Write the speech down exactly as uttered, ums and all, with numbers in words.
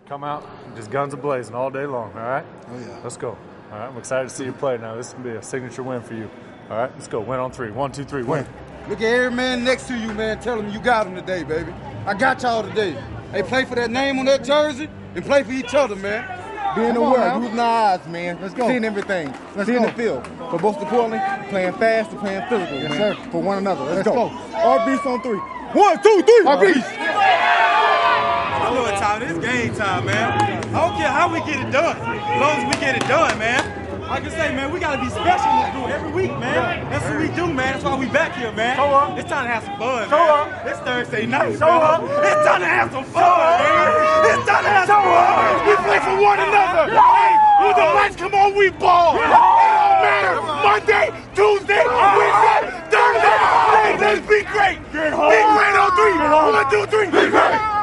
come out, just guns a-blazing all day long, all right? Oh, yeah. Let's go. All right, I'm excited to see you play now. This will be a signature win for you. All right, let's go. Win on three. One, two, three, win. Look at every man next to you, man. Tell them you got them today, baby. I got y'all today. Hey, play for that name on that jersey and play for each other, man. Being aware, using our eyes, man. Let's go. Seeing everything. Let's Seeing go. the field. But most importantly, playing fast and playing physical, yes, man. Sir. For one another. Let's, Let's go. go. R B's on three. One, two, three. R B's. I know what time it is. It's game time, man. I don't care how we get it done. As long as we get it done, man. Like I say, man, we got to be special in this group every week, man. That's what we do, man. That's why we back here, man. Show up. It's time to have some fun, Show man. up. It's Thursday night, Show man. up. It's time to have some fun, man. It's time to have some fun. We play for one another. Hey, when the lights come on, we ball. It don't matter. Monday, Tuesday, Wednesday, Thursday. Hey, let's be great. Be great on three. One, two, three. Be great.